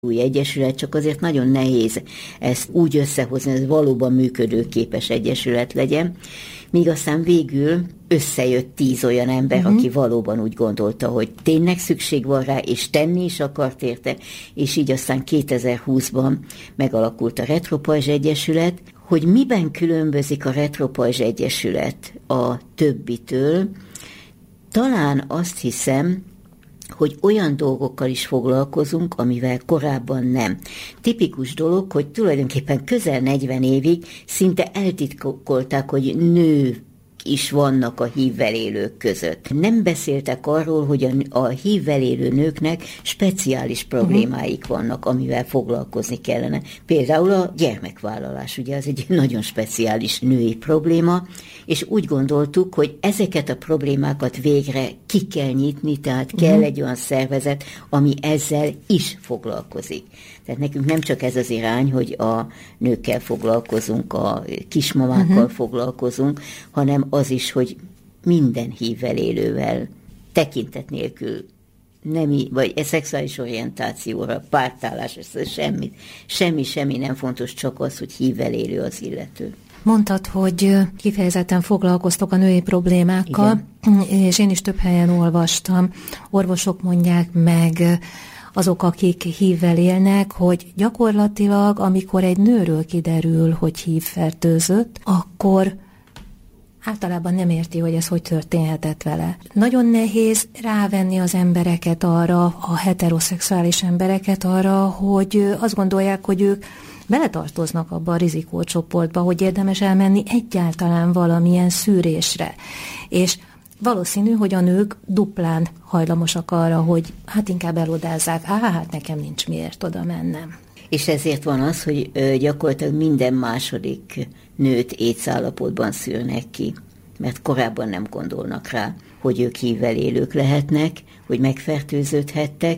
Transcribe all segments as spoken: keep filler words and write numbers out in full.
új egyesület, csak azért nagyon nehéz ezt úgy összehozni, hogy ez valóban működőképes egyesület legyen, míg aztán végül összejött tíz olyan ember, uh-huh. aki valóban úgy gondolta, hogy tényleg szükség van rá, és tenni is akart érte, és így aztán kétezer-húszban megalakult a Retropajzs Egyesület. Hogy miben különbözik a Retropajzs Egyesület a többitől, talán azt hiszem, hogy olyan dolgokkal is foglalkozunk, amivel korábban nem. Tipikus dolog, hogy tulajdonképpen közel negyven évig szinte eltitkolták, hogy nő is vannak a hívvel élők között. Nem beszéltek arról, hogy a, a hívvel élő nőknek speciális problémáik vannak, amivel foglalkozni kellene. Például a gyermekvállalás, ugye az egy nagyon speciális női probléma, és úgy gondoltuk, hogy ezeket a problémákat végre ki kell nyitni, tehát kell uh-huh. egy olyan szervezet, ami ezzel is foglalkozik. Tehát nekünk nem csak ez az irány, hogy a nőkkel foglalkozunk, a kismamákkal uh-huh. foglalkozunk, hanem az is, hogy minden hívvel élővel, tekintet nélkül, nemi, vagy e szexuális orientációra, pártállás, semmit, semmi, semmi nem fontos, csak az, hogy hívvel élő az illető. Mondtad, hogy kifejezetten foglalkoztok a női problémákkal, igen. és én is több helyen olvastam. Orvosok mondják meg, azok, akik hívvel élnek, hogy gyakorlatilag, amikor egy nőről kiderül, hogy hívfertőzött, akkor általában nem érti, hogy ez hogy történhetett vele. Nagyon nehéz rávenni az embereket arra, a heteroszexuális embereket arra, hogy azt gondolják, hogy ők beletartoznak abba a rizikócsoportba, hogy érdemes elmenni egyáltalán valamilyen szűrésre. És valószínű, hogy a nők duplán hajlamosak arra, hogy hát inkább elodázzák, á, hát nekem nincs miért oda mennem. És ezért van az, hogy gyakorlatilag minden második nőt AIDS állapotban szűrnek ki, mert korábban nem gondolnak rá, hogy ők hívvel élők lehetnek, hogy megfertőződhettek,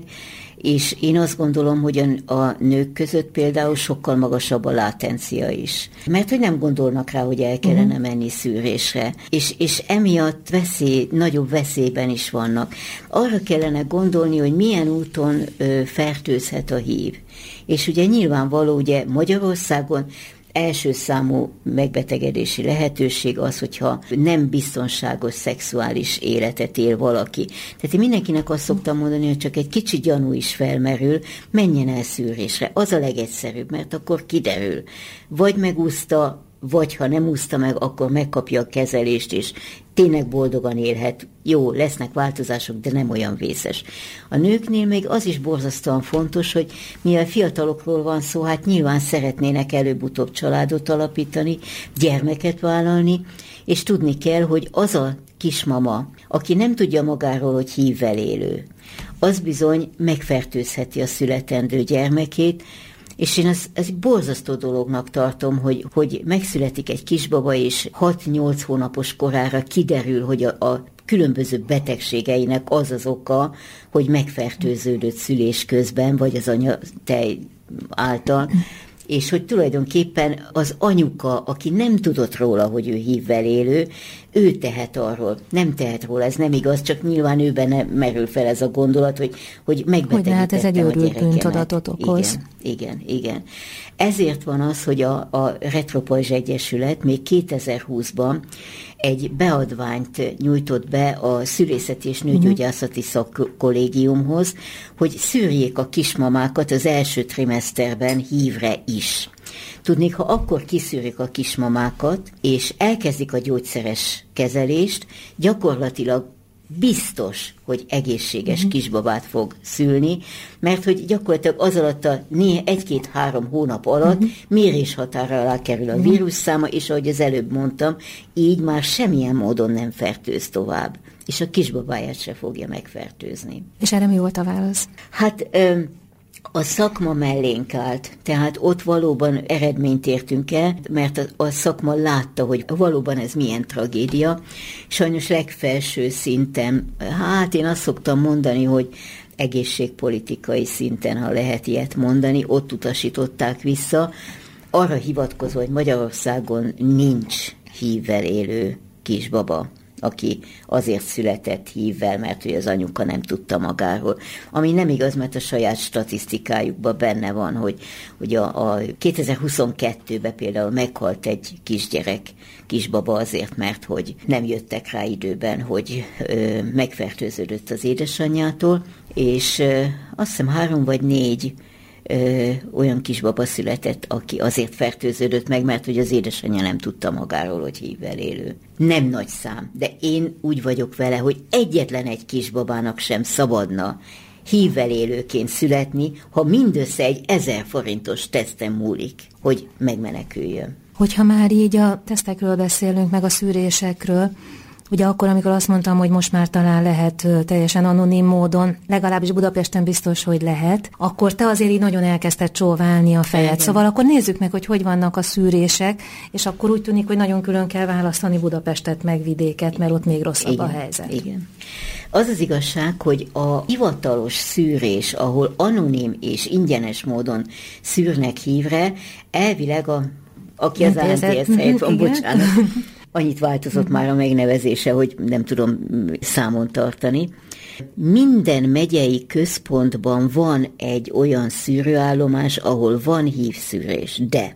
és én azt gondolom, hogy a, a nők között például sokkal magasabb a látencia is. Mert hogy nem gondolnak rá, hogy el kellene menni szűrésre. És, és emiatt veszély, nagyobb veszélyben is vannak. Arra kellene gondolni, hogy milyen úton ö, fertőzhet a hív. És ugye nyilvánvaló, ugye Magyarországon első számú megbetegedési lehetőség az, hogyha nem biztonságos szexuális életet él valaki. Tehát én mindenkinek azt szoktam mondani, hogy csak egy kicsi gyanú is felmerül, menjen el szűrésre. Az a legegyszerűbb, mert akkor kiderül. Vagy megúszta, vagy ha nem úszta meg, akkor megkapja a kezelést, és tényleg boldogan élhet. Jó, lesznek változások, de nem olyan vészes. A nőknél még az is borzasztóan fontos, hogy mivel fiatalokról van szó, hát nyilván szeretnének előbb-utóbb családot alapítani, gyermeket vállalni, és tudni kell, hogy az a kismama, aki nem tudja magáról, hogy hívvel élő, az bizony megfertőzheti a születendő gyermekét, és én ezt, ezt borzasztó dolognak tartom, hogy, hogy megszületik egy kisbaba, és hat-nyolc hónapos korára kiderül, hogy a, a különböző betegségeinek az az oka, hogy megfertőződött szülés közben, vagy az anyatej által, és hogy tulajdonképpen az anyuka, aki nem tudott róla, hogy ő hívvel élő, ő tehet arról, nem tehet róla, ez nem igaz, csak nyilván őben merül fel ez a gondolat, hogy, hogy megbetegítettem hát ez egy őrült bűntudatot okoz. Igen, igen, igen. Ezért van az, hogy a, a Retropajzs Egyesület még kétezer-húszban egy beadványt nyújtott be a Szülészeti és Nőgyógyászati Szakkollégiumhoz, hogy szűrjék a kismamákat az első trimeszterben hívre is. Tudnék, ha akkor kiszűrik a kismamákat, és elkezdik a gyógyszeres kezelést, gyakorlatilag biztos, hogy egészséges uh-huh. kisbabát fog szülni, mert hogy gyakorlatilag az alatt a egy-két-három hónap alatt uh-huh. mérés határa alá kerül a vírusszáma, és ahogy az előbb mondtam, így már semmilyen módon nem fertőz tovább, és a kisbabáját se fogja megfertőzni. És erre mi volt a válasz? Hát... Öm, a szakma mellénk állt, tehát ott valóban eredményt értünk el, mert a, a szakma látta, hogy valóban ez milyen tragédia. Sajnos legfelső szinten, hát én azt szoktam mondani, hogy egészségpolitikai szinten, ha lehet ilyet mondani, ott utasították vissza, arra hivatkozva, hogy Magyarországon nincs hívvel élő kisbaba. aki azért született hívvel, mert hogy az anyuka nem tudta magáról. Ami nem igaz, mert a saját statisztikájukban benne van, hogy, hogy a, a kétezer-huszonkettőben például meghalt egy kisgyerek, kisbaba azért, mert hogy nem jöttek rá időben, hogy ö, megfertőződött az édesanyjától, és ö, azt hiszem három vagy négy Ö, olyan kisbaba született, aki azért fertőződött meg, mert hogy az édesanyja nem tudta magáról, hogy hívvel élő. Nem nagy szám, de én úgy vagyok vele, hogy egyetlen egy kisbabának sem szabadna hívvel élőként születni, ha mindössze egy ezer forintos teszten múlik, hogy megmeneküljön. Hogyha már így a tesztekről beszélünk, meg a szűrésekről, ugye akkor, amikor azt mondtam, hogy most már talán lehet teljesen anonim módon, legalábbis Budapesten biztos, hogy lehet, akkor te azért így nagyon elkezdted csóválni a fejed. Igen. Szóval akkor nézzük meg, hogy hogy vannak a szűrések, és akkor úgy tűnik, hogy nagyon külön kell választani Budapestet meg vidéket, mert ott még rosszabb igen, a helyzet. Igen. Az az igazság, hogy a hivatalos szűrés, ahol anonim és ingyenes módon szűrnek hívre, elvileg a, aki az á en té es helyett van, bocsánat, annyit változott uh-huh. már a megnevezése, hogy nem tudom számon tartani. Minden megyei központban van egy olyan szűrőállomás, ahol van hívszűrés, de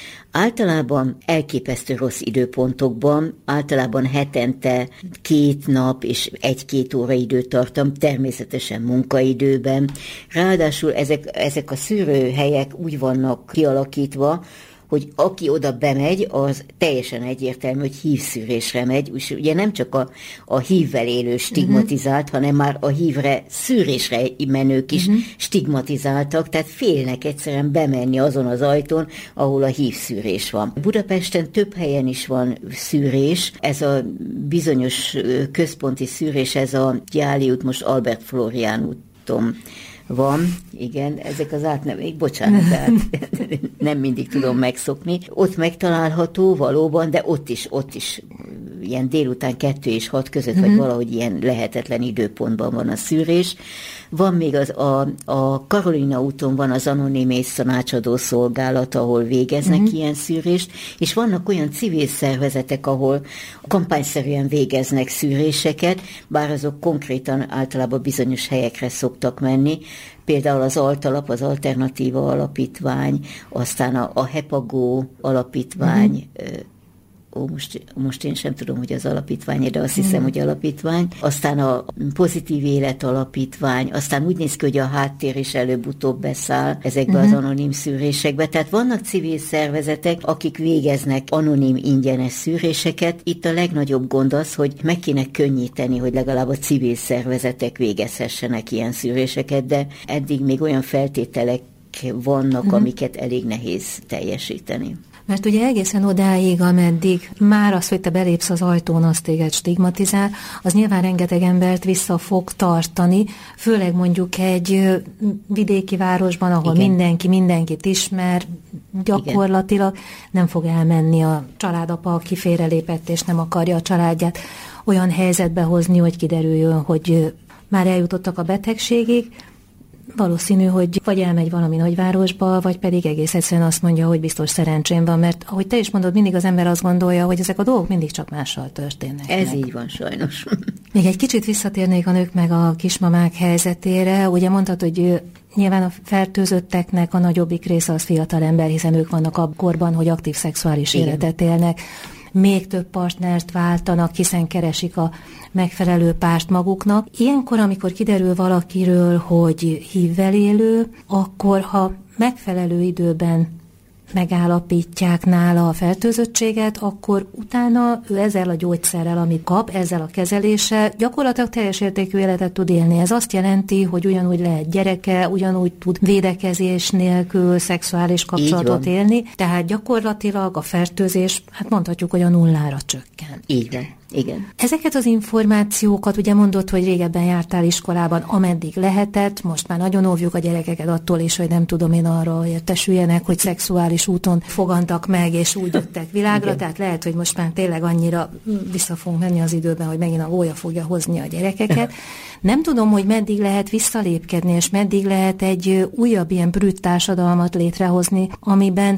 általában elképesztő rossz időpontokban, általában hetente két nap és egy-két óra időtartam, természetesen munkaidőben. Ráadásul ezek, ezek a szűrőhelyek úgy vannak kialakítva, hogy aki oda bemegy, az teljesen egyértelmű, hogy hívszűrésre megy, és ugye nem csak a, a hívvel élő stigmatizált, uh-huh. hanem már a hívre szűrésre menők is uh-huh. stigmatizáltak, tehát félnek egyszerűen bemenni azon az ajtón, ahol a hívszűrés van. Budapesten több helyen is van szűrés, ez a bizonyos központi szűrés, ez a Gyáli út, most Albert Florián úton van, igen, ezek az átneveik, bocsánat, tehát nem mindig tudom megszokni. Ott megtalálható valóban, de ott is, ott is ilyen délután kettő és hat között, mm-hmm. vagy valahogy ilyen lehetetlen időpontban van a szűrés. Van még az a, a Karolina úton van az anonim észtanácsadó szolgálat, ahol végeznek mm-hmm. ilyen szűrést, és vannak olyan civil szervezetek, ahol kampányszerűen végeznek szűréseket, bár azok konkrétan általában bizonyos helyekre szoktak menni, például az Altalap, az Alternatíva Alapítvány, aztán a, a Hepagó Alapítvány, mm-hmm. Ó, most, most én sem tudom, hogy az alapítvány, de azt hiszem, hmm. hogy alapítvány. Aztán a Pozitív Élet Alapítvány, aztán úgy néz ki, hogy a Háttér is előbb-utóbb beszáll ezekbe hmm. az anonim szűrésekbe. Tehát vannak civil szervezetek, akik végeznek anonim ingyenes szűréseket. Itt a legnagyobb gond az, hogy meg kéne könnyíteni, hogy legalább a civil szervezetek végezhessenek ilyen szűréseket, de eddig még olyan feltételek vannak, hmm. amiket elég nehéz teljesíteni. Mert ugye egészen odáig, ameddig már az, hogy te belépsz az ajtón, az téged stigmatizál, az nyilván rengeteg embert vissza fog tartani, főleg mondjuk egy vidéki városban, ahol igen. mindenki mindenkit ismer, gyakorlatilag igen. nem fog elmenni a családapa, aki félrelépett és nem akarja a családját olyan helyzetbe hozni, hogy kiderüljön, hogy már eljutottak a betegségig. Valószínű, hogy vagy elmegy valami nagyvárosba, vagy pedig egész egyszerűen azt mondja, hogy biztos szerencsém van, mert ahogy te is mondod, mindig az ember azt gondolja, hogy ezek a dolgok mindig csak mással történnek. Ez meg. Így van, sajnos. Még egy kicsit visszatérnék a nők meg a kismamák helyzetére. Ugye mondtad, hogy nyilván a fertőzötteknek a nagyobbik része az fiatal ember, hiszen ők vannak a korban, hogy aktív szexuális igen. életet élnek. Még több partnert váltanak, hiszen keresik a megfelelő párt maguknak. Ilyenkor, amikor kiderül valakiről, hogy hívvel élő, akkor ha megfelelő időben megállapítják nála a fertőzöttséget, akkor utána ő ezzel a gyógyszerrel, amit kap, ezzel a kezeléssel gyakorlatilag teljes értékű életet tud élni. Ez azt jelenti, hogy ugyanúgy lehet gyereke, ugyanúgy tud védekezés nélkül szexuális kapcsolatot élni, tehát gyakorlatilag a fertőzés, hát mondhatjuk, hogy a nullára csökken. Így van. Igen. Ezeket az információkat, ugye mondod, hogy régebben jártál iskolában, ameddig lehetett, most már nagyon óvjuk a gyerekeket attól is, hogy nem tudom én arra értesüljenek, hogy szexuális úton fogantak meg, és úgy jöttek világra, igen. tehát lehet, hogy most már tényleg annyira vissza fogunk menni az időben, hogy megint a gólya fogja hozni a gyerekeket. Nem tudom, hogy meddig lehet visszalépkedni, és meddig lehet egy újabb ilyen brütt társadalmat létrehozni, amiben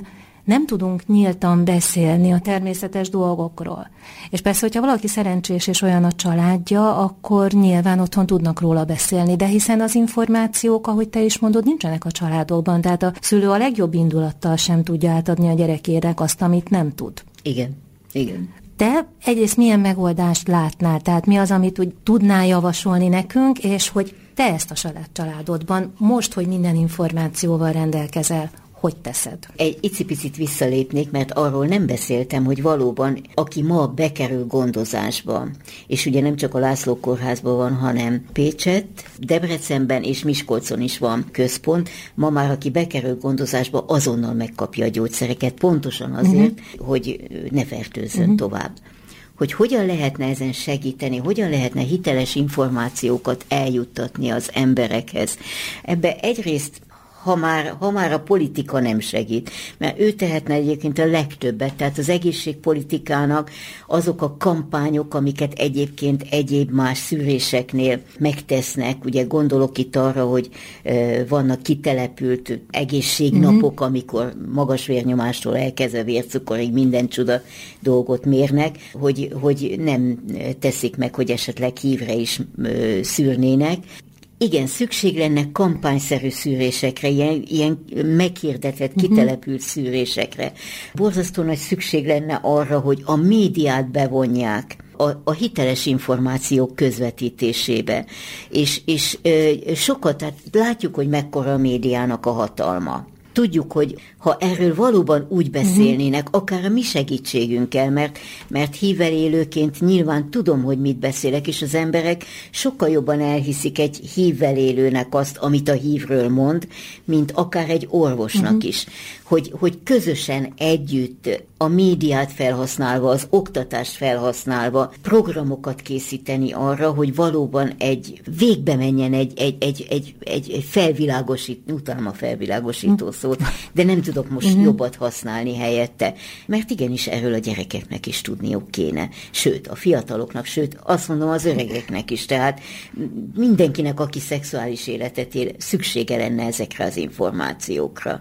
nem tudunk nyíltan beszélni a természetes dolgokról. És persze, hogyha valaki szerencsés és olyan a családja, akkor nyilván otthon tudnak róla beszélni, de hiszen az információk, ahogy te is mondod, nincsenek a családokban, tehát a szülő a legjobb indulattal sem tudja átadni a gyerekének azt, amit nem tud. Igen, igen. Te egyrészt milyen megoldást látnál, tehát mi az, amit úgy tudnál javasolni nekünk, és hogy te ezt a saját családodban, most, hogy minden információval rendelkezel, hogy teszed? Egy icipicit visszalépnék, mert arról nem beszéltem, hogy valóban, aki ma bekerül gondozásba, és ugye nem csak a László kórházban van, hanem Pécsett, Debrecenben és Miskolcon is van központ, ma már aki bekerül gondozásba, azonnal megkapja a gyógyszereket, pontosan azért, uh-huh. hogy ne fertőzzön uh-huh. tovább. Hogy hogyan lehetne ezen segíteni, hogyan lehetne hiteles információkat eljuttatni az emberekhez. Ebbe egyrészt Ha már, ha már a politika nem segít, mert ő tehetne egyébként a legtöbbet, tehát az egészségpolitikának azok a kampányok, amiket egyébként egyéb más szűréseknél megtesznek, ugye gondolok itt arra, hogy e, vannak kitelepült egészségnapok, mm-hmm. amikor magas vérnyomástól elkezdve vércukorig minden csuda dolgot mérnek, hogy, hogy nem teszik meg, hogy esetleg hívre is e, szűrnének. Igen, szükség lenne kampányszerű szűrésekre, ilyen, ilyen meghirdetett, kitelepült szűrésekre. Borzasztó nagy szükség lenne arra, hogy a médiát bevonják a, a hiteles információk közvetítésébe. És, és ö, sokat, tehát látjuk, hogy mekkora a médiának a hatalma. Tudjuk, hogy ha erről valóban úgy beszélnének, akár a mi segítségünkkel, mert, mert hívvel élőként nyilván tudom, hogy mit beszélek, és az emberek sokkal jobban elhiszik egy hívvel élőnek azt, amit a hívről mond, mint akár egy orvosnak uh-huh. is. Hogy, hogy közösen együtt a médiát felhasználva, az oktatást felhasználva programokat készíteni arra, hogy valóban egy végbe menjen egy, egy, egy, egy, egy, egy felvilágosító, utána a felvilágosító szót, de nem tudok most uh-huh. jobbat használni helyette, mert igenis erről a gyerekeknek is tudniuk kéne, sőt, a fiataloknak, sőt, azt mondom az öregeknek is, tehát mindenkinek, aki szexuális életet él, szüksége lenne ezekre az információkra.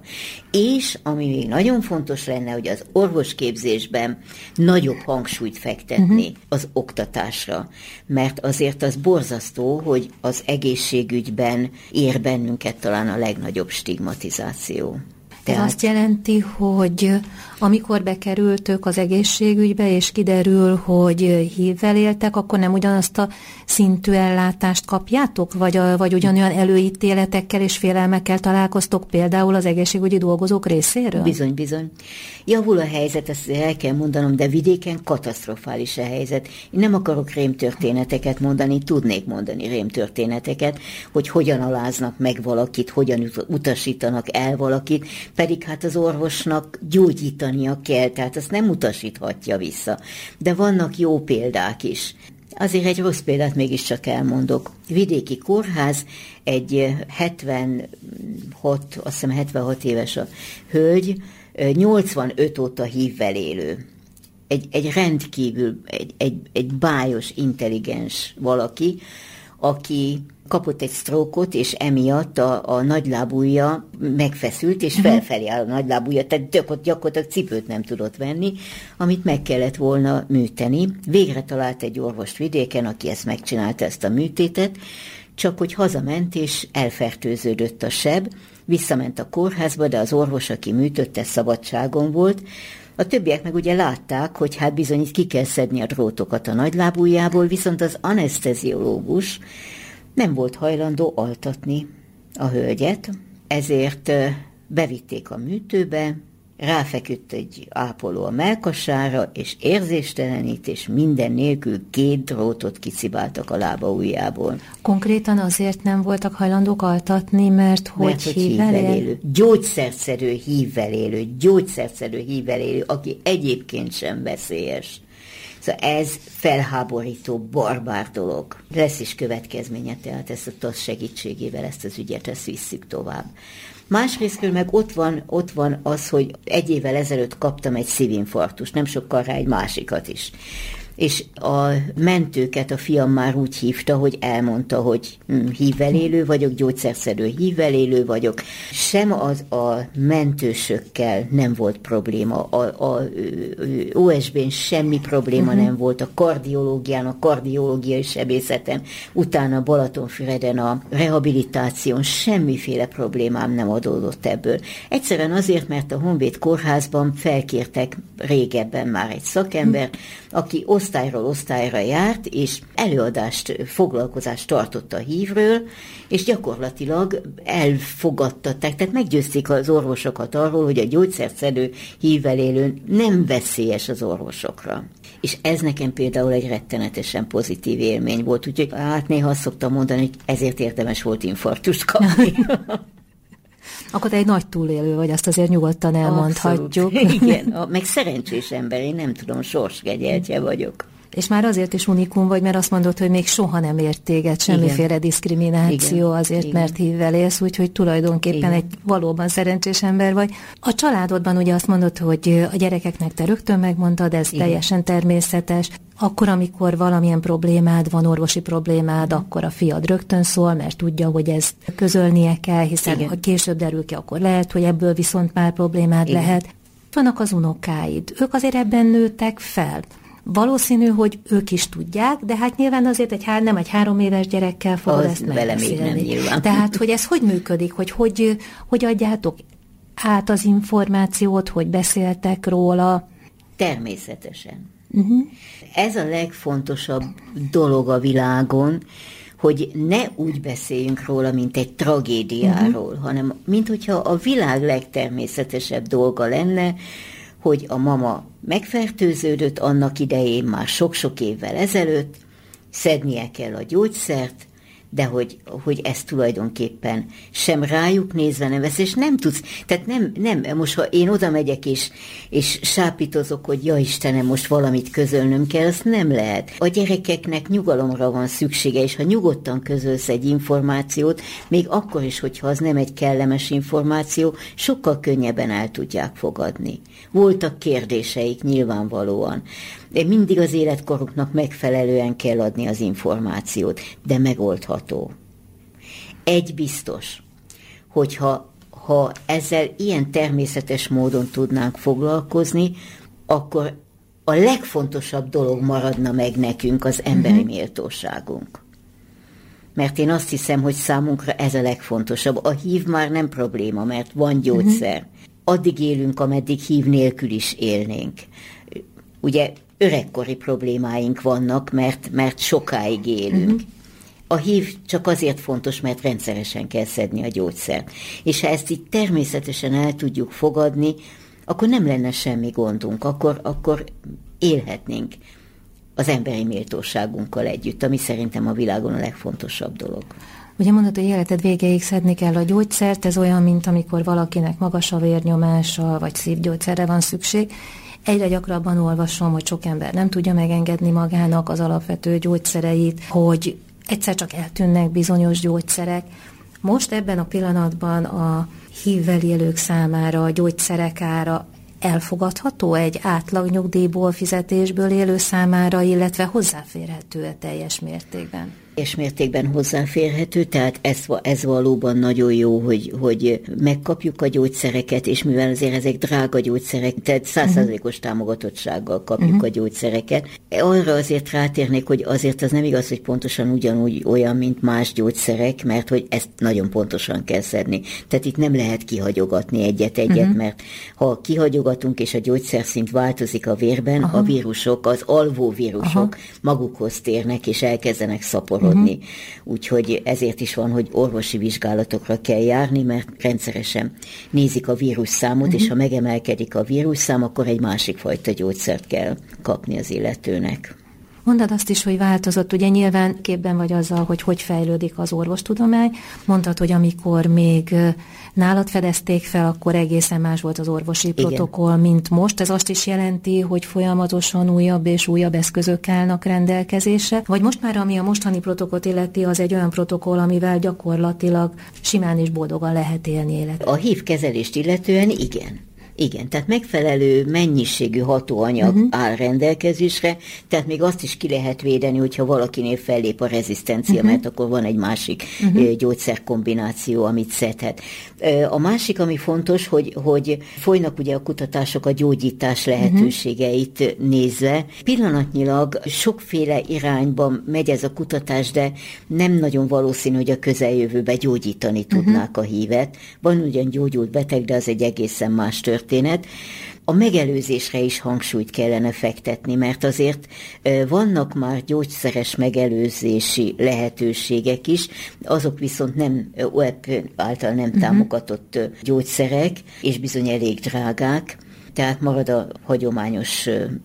És ami még nagyon fontos lenne, hogy az orvosképzésben nagyobb hangsúlyt fektetni uh-huh. az oktatásra, mert azért az borzasztó, hogy az egészségügyben ér bennünket talán a legnagyobb stigmatizáció. Ez Tehát... azt jelenti, hogy amikor bekerültök az egészségügybe, és kiderül, hogy hívvel éltek, akkor nem ugyanazt a szintű ellátást kapjátok? Vagy, a, vagy ugyanolyan előítéletekkel és félelmekkel találkoztok például az egészségügyi dolgozók részéről? Bizony, bizony. Javul a helyzet, ezt el kell mondanom, de vidéken katasztrofális a helyzet. Én nem akarok rémtörténeteket mondani, tudnék mondani rémtörténeteket, hogy hogyan aláznak meg valakit, hogyan utasítanak el valakit, pedig hát az orvosnak gyógyítania kell, tehát azt nem utasíthatja vissza. De vannak jó példák is. Azért egy rossz példát mégiscsak elmondok. Vidéki kórház, egy hetvenhat, azt hiszem hetvenhat éves a hölgy, nyolcvanöt óta hívvel élő. Egy, egy rendkívül, egy, egy, egy bájos, intelligens valaki, aki kapott egy sztrókot, és emiatt a, a nagylábúja megfeszült, és felfelé áll a nagylábúja, tehát gyakorlatilag cipőt nem tudott venni, amit meg kellett volna műteni. Végre talált egy orvost vidéken, aki ezt megcsinálta, ezt a műtétet, csak hogy hazament, és elfertőződött a seb, visszament a kórházba, de az orvos, aki műtötte, szabadságon volt. A többiek meg ugye látták, hogy hát bizony itt ki kell szedni a drótokat a nagylábújából, viszont az aneszteziológus nem volt hajlandó altatni a hölgyet, ezért bevitték a műtőbe, ráfeküdt egy ápoló a mellkasára, és érzéstelenítés minden nélkül két drótot kicibáltak a lába ujjából. Konkrétan azért nem voltak hajlandók altatni, mert hogy, mert, hogy hívvel él? élő. Gyógyszerszerű hívvel élő, gyógyszerszerű hívvel élő, aki egyébként sem veszélyes. Szóval ez felháborító, barbár dolog. Lesz is következménye, tehát ezt a TASZ segítségével ezt az ügyet, ezt visszük tovább. Másrésztről meg ott van, ott van az, hogy egy évvel ezelőtt kaptam egy szívinfarktust, nem sokkal rá egy másikat is. és a mentőket a fiam már úgy hívta, hogy elmondta, hogy hívvel élő vagyok, gyógyszerszedő hívvel élő vagyok. Sem az a mentősökkel nem volt probléma, a, a o es bén semmi probléma uh-huh. nem volt, a kardiológián, a kardiológiai sebészeten, utána Balatonfüreden a rehabilitáción semmiféle problémám nem adódott ebből. Egyszerűen azért, mert a Honvéd kórházban felkértek régebben már egy szakember, aki osztályról osztályra járt, és előadást, foglalkozást tartott a hívről, és gyakorlatilag elfogadtatták, tehát meggyőzték az orvosokat arról, hogy a gyógyszerszedő hívvel élő nem veszélyes az orvosokra. És ez nekem például egy rettenetesen pozitív élmény volt, úgyhogy hát néha azt szoktam mondani, hogy ezért érdemes volt infarktust kapni. Akkor te egy nagy túlélő vagy, azt azért nyugodtan elmondhatjuk. Abszolút. Igen, a, meg szerencsés ember, én nem tudom, sorsgegyeltje vagyok. És már azért is unikum vagy, mert azt mondod, hogy még soha nem ért téged semmiféle igen. diszkrimináció igen. azért, igen. mert hívvel élsz, úgyhogy tulajdonképpen igen. egy valóban szerencsés ember vagy. A családodban ugye azt mondod, hogy a gyerekeknek te rögtön megmondtad, ez igen. teljesen természetes. Akkor, amikor valamilyen problémád van, orvosi problémád, igen. akkor a fiad rögtön szól, mert tudja, hogy ezt közölnie kell, hiszen igen. ha később derül ki, akkor lehet, hogy ebből viszont már problémád igen. lehet. Vannak az unokáid, ők azért ebben nőttek fel. Valószínű, hogy ők is tudják, de hát nyilván azért egy hár, nem egy három éves gyerekkel fogod ezt megbeszélni. Tehát, hogy ez hogy működik, hogy, hogy hogy adjátok át az információt, hogy beszéltek róla? Természetesen. Uh-huh. Ez a legfontosabb dolog a világon, hogy ne úgy beszéljünk róla, mint egy tragédiáról, uh-huh. hanem mint hogyha a világ legtermészetesebb dolga lenne, hogy a mama megfertőződött annak idején, már sok-sok évvel ezelőtt, szednie kell a gyógyszert, de hogy, hogy ez tulajdonképpen sem rájuk nézve nem vesz, és nem tudsz, tehát nem, nem most ha én oda megyek és, és sápítozok, hogy ja Istenem, most valamit közölnöm kell, azt nem lehet. A gyerekeknek nyugalomra van szüksége, és ha nyugodtan közölsz egy információt, még akkor is, hogyha az nem egy kellemes információ, sokkal könnyebben el tudják fogadni. Voltak kérdéseik nyilvánvalóan. De mindig az életkoruknak megfelelően kell adni az információt, de megoldható. Egy biztos, hogyha ha ezzel ilyen természetes módon tudnánk foglalkozni, akkor a legfontosabb dolog maradna meg nekünk, az emberi uh-huh. méltóságunk. Mert én azt hiszem, hogy számunkra ez a legfontosabb. A hív már nem probléma, mert van gyógyszer. Uh-huh. Addig élünk, ameddig hív nélkül is élnénk. Ugye öregkori problémáink vannak, mert, mert sokáig élünk. Uh-huh. A hív csak azért fontos, mert rendszeresen kell szedni a gyógyszert. És ha ezt így természetesen el tudjuk fogadni, akkor nem lenne semmi gondunk, akkor, akkor élhetnénk az emberi méltóságunkkal együtt, ami szerintem a világon a legfontosabb dolog. Ugye mondod, hogy életed végéig szedni kell a gyógyszert, ez olyan, mint amikor valakinek magas a vérnyomása, vagy szívgyógyszerre van szükség. Egyre gyakrabban olvasom, hogy sok ember nem tudja megengedni magának az alapvető gyógyszereit, hogy egyszer csak eltűnnek bizonyos gyógyszerek. Most ebben a pillanatban a hívvel élők számára a gyógyszerek ára elfogadható egy átlag nyugdíjból, fizetésből élő számára, illetve hozzáférhető-e teljes mértékben? Teljes mértékben hozzáférhető, tehát ez, ez valóban nagyon jó, hogy, hogy megkapjuk a gyógyszereket, és mivel azért ezek drága gyógyszerek, tehát száz százalékos támogatottsággal kapjuk uh-huh. a gyógyszereket. Arra azért rátérnék, hogy azért az nem igaz, hogy pontosan ugyanúgy olyan, mint más gyógyszerek, mert hogy ezt nagyon pontosan kell szedni. Tehát itt nem lehet kihagyogatni egyet-egyet, uh-huh. mert ha kihagyogatunk, és a gyógyszerszint változik a vérben, Aha. a vírusok, az alvóvírusok Aha. magukhoz térnek, és elkezdenek szaporodni. Uh-huh. Úgyhogy ezért is van, hogy orvosi vizsgálatokra kell járni, mert rendszeresen nézik a vírusszámot, uh-huh. és ha megemelkedik a vírusszám, akkor egy másik fajta gyógyszert kell kapni az illetőnek. Mondod azt is, hogy változott, ugye nyilván képben vagy azzal, hogy hogy fejlődik az orvostudomány. Mondtad, hogy amikor még nálad fedezték fel, akkor egészen más volt az orvosi Igen. protokoll, mint most. Ez azt is jelenti, hogy folyamatosan újabb és újabb eszközök állnak rendelkezésre. Vagy most már, ami a mostani protokollt illeti, az egy olyan protokoll, amivel gyakorlatilag simán és boldogan lehet élni életet. A hív kezelést illetően igen. Igen, tehát megfelelő mennyiségű hatóanyag uh-huh. áll rendelkezésre, tehát még azt is ki lehet védeni, hogyha valakinél fellép a rezisztencia, uh-huh. mert akkor van egy másik uh-huh. gyógyszerkombináció, amit szedhet. A másik, ami fontos, hogy, hogy folynak ugye a kutatások a gyógyítás lehetőségeit uh-huh. nézve. Pillanatnyilag sokféle irányban megy ez a kutatás, de nem nagyon valószínű, hogy a közeljövőben gyógyítani tudnák uh-huh. a hívet. Van ugyan gyógyult beteg, de az egy egészen más történet. A megelőzésre is hangsúlyt kellene fektetni, mert azért vannak már gyógyszeres megelőzési lehetőségek is, azok viszont nem o e pé által nem uh-huh. támogatott gyógyszerek, és bizony elég drágák, tehát marad a hagyományos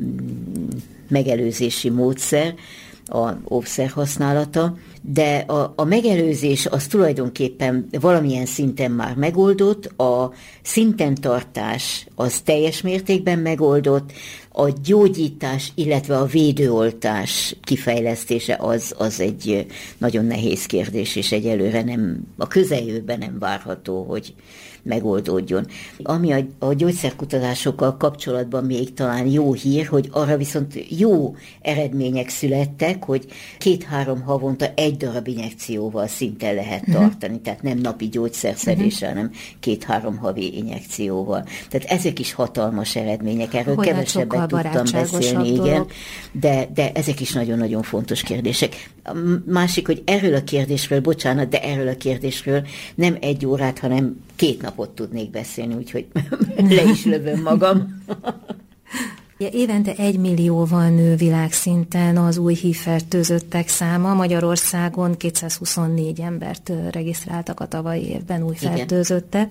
megelőzési módszer, a óvszer használata, de a, a megelőzés az tulajdonképpen valamilyen szinten már megoldott, a szinten tartás az teljes mértékben megoldott, a gyógyítás, illetve a védőoltás kifejlesztése az, az egy nagyon nehéz kérdés, és egyelőre nem, a közeljövőben nem várható, hogy megoldódjon. Ami a, a gyógyszerkutatásokkal kapcsolatban még talán jó hír, hogy arra viszont jó eredmények születtek, hogy két-három havonta egy darab injekcióval szinten lehet uh-huh. tartani, tehát nem napi gyógyszerszedéssel, uh-huh. hanem két-három havi injekcióval. Tehát ezek is hatalmas eredmények, erről hogy kevesebbet tudtam beszélni, igen, de, de ezek is nagyon-nagyon fontos kérdések. A másik, hogy erről a kérdésről, bocsánat, de erről a kérdésről nem egy órát, hanem két napot tudnék beszélni, úgyhogy le is lövöm magam. Évente egy millióval nő világszinten az új hívfertőzöttek száma. Magyarországon kétszázhuszonnégy embert regisztráltak a tavalyi évben új fertőzöttet,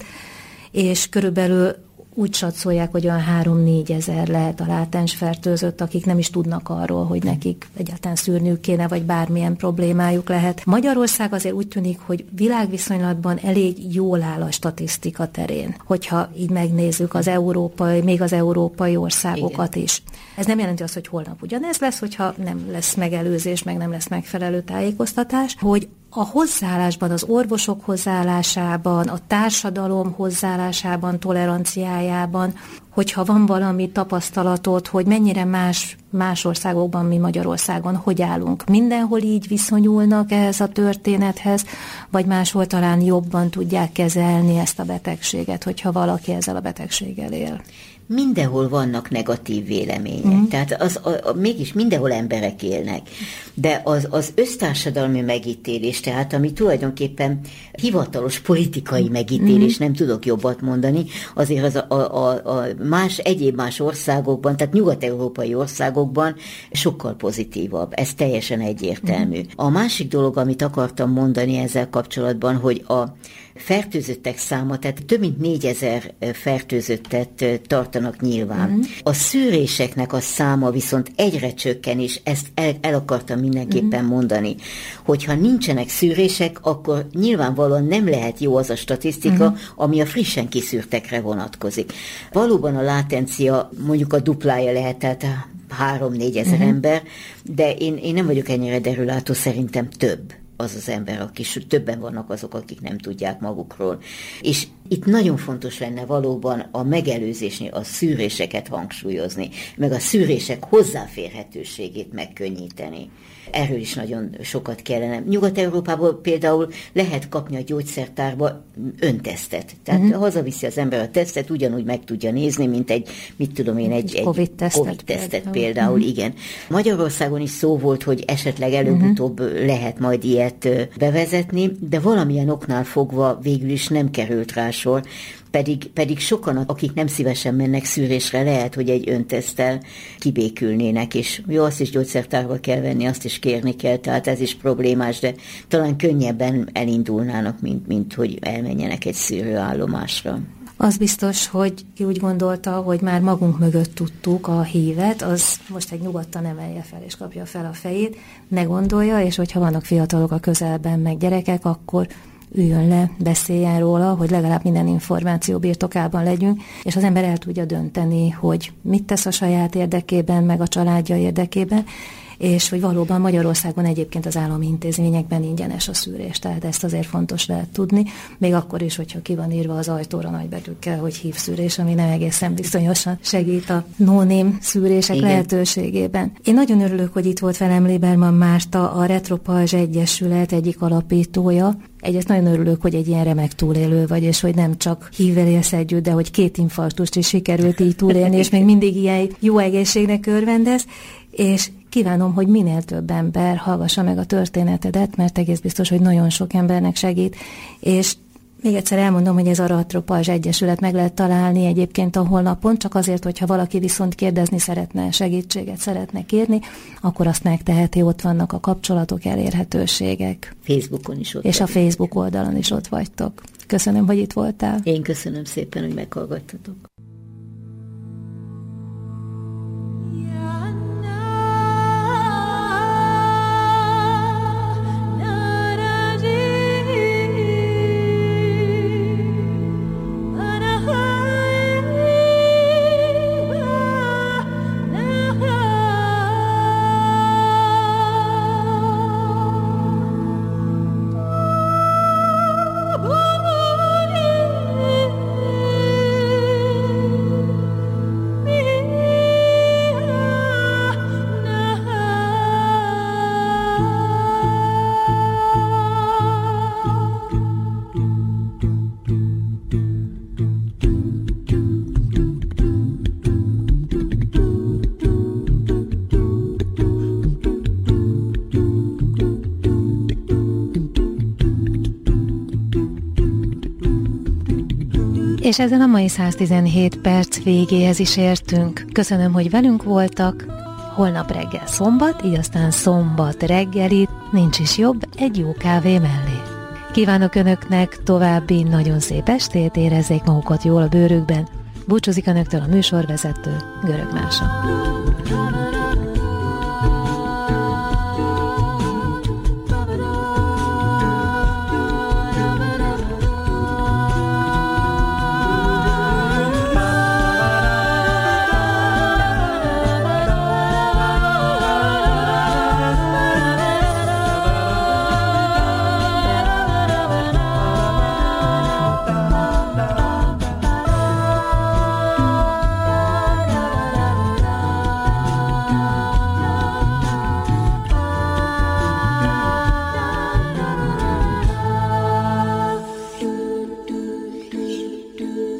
és körülbelül úgy satszolják, hogy olyan három-négy ezer lehet a látens fertőzött, akik nem is tudnak arról, hogy nekik egyáltalán szűrniük kéne, vagy bármilyen problémájuk lehet. Magyarország azért úgy tűnik, hogy világviszonylatban elég jól áll a statisztika terén, hogyha így megnézzük az európai, még az európai országokat Igen. is. Ez nem jelenti azt, hogy holnap ugyanez lesz, hogyha nem lesz megelőzés, meg nem lesz megfelelő tájékoztatás, hogy a hozzáállásban, az orvosok hozzáállásában, a társadalom hozzáállásában, toleranciájában, hogyha van valami tapasztalatod, hogy mennyire más, más országokban, mi Magyarországon, hogy állunk. Mindenhol így viszonyulnak ehhez a történethez, vagy máshol talán jobban tudják kezelni ezt a betegséget, hogyha valaki ezzel a betegséggel él. Mindenhol vannak negatív vélemények, mm. tehát az, a, a, mégis mindenhol emberek élnek, de az, az össztársadalmi megítélés, tehát ami tulajdonképpen hivatalos politikai megítélés, mm. nem tudok jobbat mondani, azért az a, a, a más, egyéb más országokban, tehát nyugat-európai országokban sokkal pozitívabb, ez teljesen egyértelmű. Mm. A másik dolog, amit akartam mondani ezzel kapcsolatban, hogy a fertőzöttek száma, tehát több mint négyezer fertőzöttet tartanak nyilván. Mm. A szűréseknek a száma viszont egyre csökken, és ezt el, el akartam mindenképpen mm. mondani, hogyha nincsenek szűrések, akkor nyilvánvalóan nem lehet jó az a statisztika, mm. ami a frissen kiszűrtekre vonatkozik. Valóban a látencia mondjuk a duplája lehet, tehát három-négy ezer mm. ember, de én, én nem vagyok ennyire derülátó, szerintem több az az ember, aki többen vannak azok, akik nem tudják magukról. És itt nagyon fontos lenne valóban a megelőzésnél a szűréseket hangsúlyozni, meg a szűrések hozzáférhetőségét megkönnyíteni. Erről is nagyon sokat kellene. Nyugat-Európából például lehet kapni a gyógyszertárba öntesztet. Tehát uh-huh. hazaviszi az ember a tesztet, ugyanúgy meg tudja nézni, mint egy, mit tudom én, egy, egy Covid-tesztet, COVID-tesztet például, például uh-huh. igen. Magyarországon is szó volt, hogy esetleg előbb-utóbb uh-huh. lehet majd ilyet bevezetni, de valamilyen oknál fogva végül is nem került rá sor, pedig, pedig sokan, akik nem szívesen mennek szűrésre, lehet, hogy egy önteszttel kibékülnének, és jó, azt is gyógyszertárba kell venni, azt is kérni kell, tehát ez is problémás, de talán könnyebben elindulnának, mint, mint hogy elmenjenek egy szűrőállomásra. Az biztos, hogy ki úgy gondolta, hogy már magunk mögött tudtuk a hívet, az most egy nyugodtan emelje fel és kapja fel a fejét, ne gondolja, és hogyha vannak fiatalok a közelben, meg gyerekek, akkor üljön le, beszéljen róla, hogy legalább minden információ birtokában legyünk, és az ember el tudja dönteni, hogy mit tesz a saját érdekében, meg a családja érdekében, és hogy valóban Magyarországon egyébként az állami intézményekben ingyenes a szűrés, tehát ezt azért fontos lehet tudni, még akkor is, hogyha ki van írva az ajtóra nagybetűkkel, hogy hívszűrés, ami nem egészen bizonyosan segít a no-name szűrések Igen. lehetőségében. Én nagyon örülök, hogy itt volt velem Lieberman Márta, a Retropalzs Egyesület egyik alapítója. Egyrészt nagyon örülök, hogy egy ilyen remek túlélő vagy, és hogy nem csak hívvel élsz együtt, de hogy két infarktust is sikerült így túlélni, és még mindig ilyen jó egészségnek örvendesz, és kívánom, hogy minél több ember hallgassa meg a történetedet, mert egész biztos, hogy nagyon sok embernek segít, és még egyszer elmondom, hogy ez a Retropalzs Egyesület meg lehet találni egyébként a honlapon, csak azért, hogyha valaki viszont kérdezni szeretne, segítséget szeretne kérni, akkor azt megteheti, ott vannak a kapcsolatok, elérhetőségek. Facebookon is ott És vagyunk. A Facebook oldalon is ott vagytok. Köszönöm, hogy itt voltál. Én köszönöm szépen, hogy meghallgattatok. És ezen a mai száztizenhét perc végéhez is értünk. Köszönöm, hogy velünk voltak. Holnap reggel szombat, így aztán szombat reggeli, nincs is jobb, egy jó kávé mellé. Kívánok Önöknek további nagyon szép estét, érezzék magukat jól a bőrükben. Búcsúzik Önöktől a műsorvezető, Görög Mása.